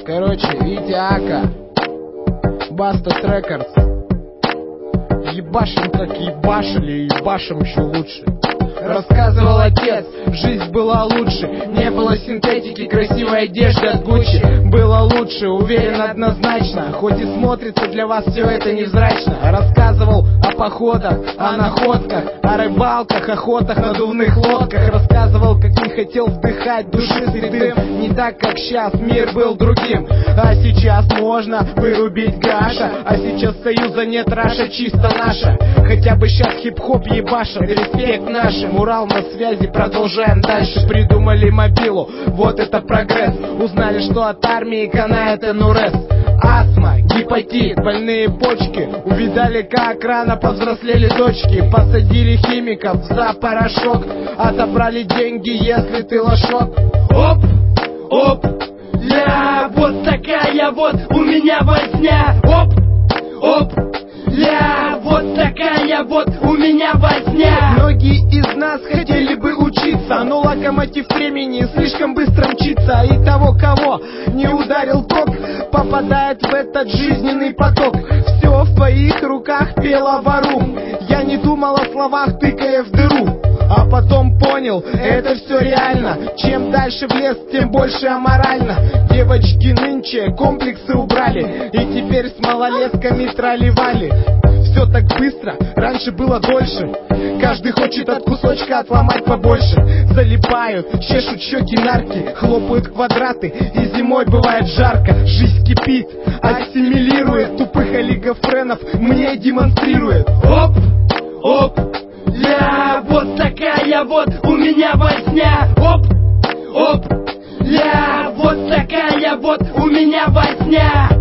Короче, Витя Ака, Баста Трекерс. Ебашим как ебашили, ебашим еще лучше. Рассказывал отец, жизнь была лучше. Не было синтетики, красивой одежды от Гуччи. Было лучше, уверен однозначно. Хоть и смотрится для вас все это невзрачно. Рассказывал о походах, о находках, о рыбалках, охотах, надувных лодках. Рассказывал, как не хотел вдыхать душистый дым. Не так, как сейчас, мир был другим. А сейчас можно вырубить Гаша. А сейчас союза нет, Раша чисто наша. Хотя бы сейчас хип-хоп ебаша. Респект нашим, Урал на связи, продолжаем дальше. Придумали мобилу, вот это прогресс. Узнали, что от армии канает НРС. Астма, гепатит, больные почки. Увидали, как рано повзрослели дочки. Посадили химиков за порошок. Отобрали деньги, если ты лошок. Оп, оп, ля, вот такая вот у меня возня. Оп, оп, ля, вот такая вот у меня возня. Многие из нас хотели бы учиться, но локомотив времени слишком быстро мчится. И того, кого не ударил ток, попадает в этот жизненный поток. Все в твоих руках, пела вору. Я не думал о словах, тыкая в дыру. А потом понял, это все реально. Чем дальше в лес, тем больше аморально. Девочки нынче комплексы убрали, и теперь с малолетками тролливали. Все так быстро, раньше было дольше. Каждый хочет от кусочка отломать побольше. Залипают, чешут щеки нарки, хлопают квадраты, и зимой бывает жарко. Жизнь кипит, ассимилирует, тупых олигофренов мне демонстрирует. Оп, оп, ля, вот такая вот у меня возня. Оп, оп, ля, вот такая вот у меня возня.